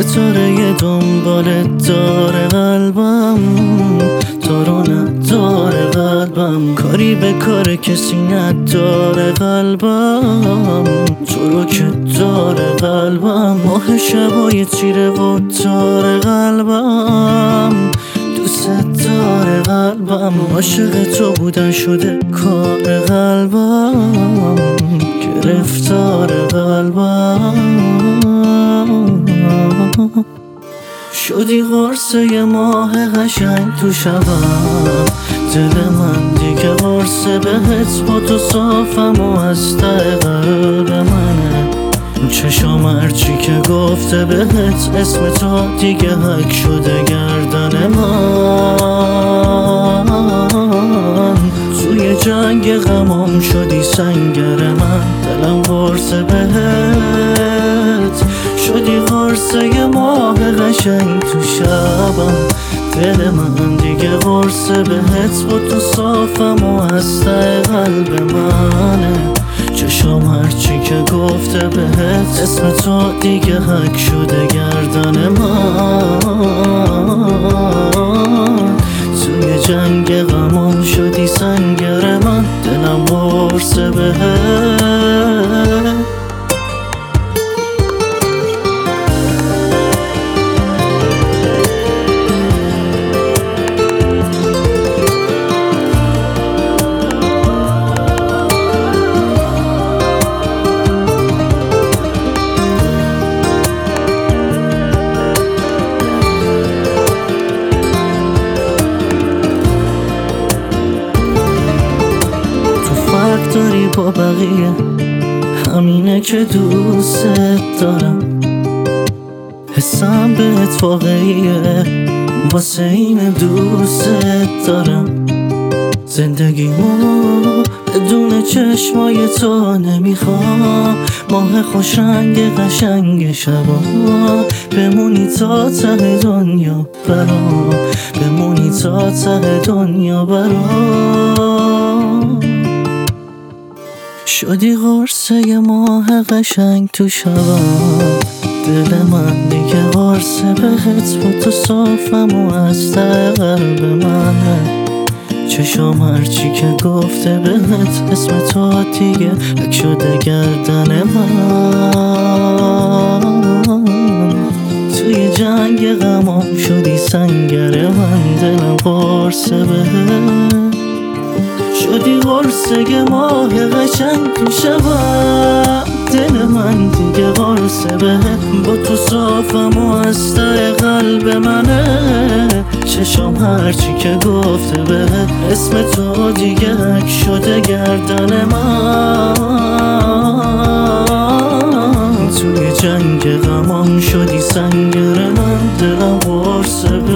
ستاره دنبالت داره قلبم، تو رو نداره قلبم، کاری به کار کسی نداره قلبم، تو رو که داره قلبم، ماه شبای تیره و داره قلبم، دوست داره قلبم، عاشق تو بودن شده کار قلبم، گرفتار قلبم، شدی قرصه ماه قشنگ تو شبم، دل من دیگه قرصه بهت با تو صافم و از ته قلب منه، چشام هرچی که گفته بهت اسم تو دیگه حک شده گردن من، توی جنگ غمام شدی سنگر من، دلم قرصه بهت شدی قرصه ماه قشنگ تو شبم، دل من دیگه قرصه بهت با تو صافم و از ته قلب منه، چشام هرچی که گفته بهت اسم تو دیگه حک شده گردن من، توی جنگ غمام شدی سنگر من، دلم قرصه بهت. داری با بقیه همینه که دوست دارم، حسم بهت واقعیه واسه این دوست دارم، زندگیمو بدون چشمای تو نمیخوام، ماه خوشنگ قشنگ شبا، بمونی تا ته دنیا برام، بمونی تا ته دنیا برام، شدی قرصه ماه قشنگ تو شبم، دل من دیگه قرصه بهت با تو صافم و از ته قلب منه، چشام هرچی که گفته بهت اسم تو دیگه حک شده گردن من، توی جنگ غمام شدی سنگر من، دلم قرصه بهت شدی قرصه ماه قشنگ تو شبم، دل من دیگه قرصه بهت با تو صافم و از ته قلب منه، چشام هرچی که گفته بهت اسم تو دیگه حک شده گردن من، توی جنگ غمام شدی سنگر من، دلم قرصه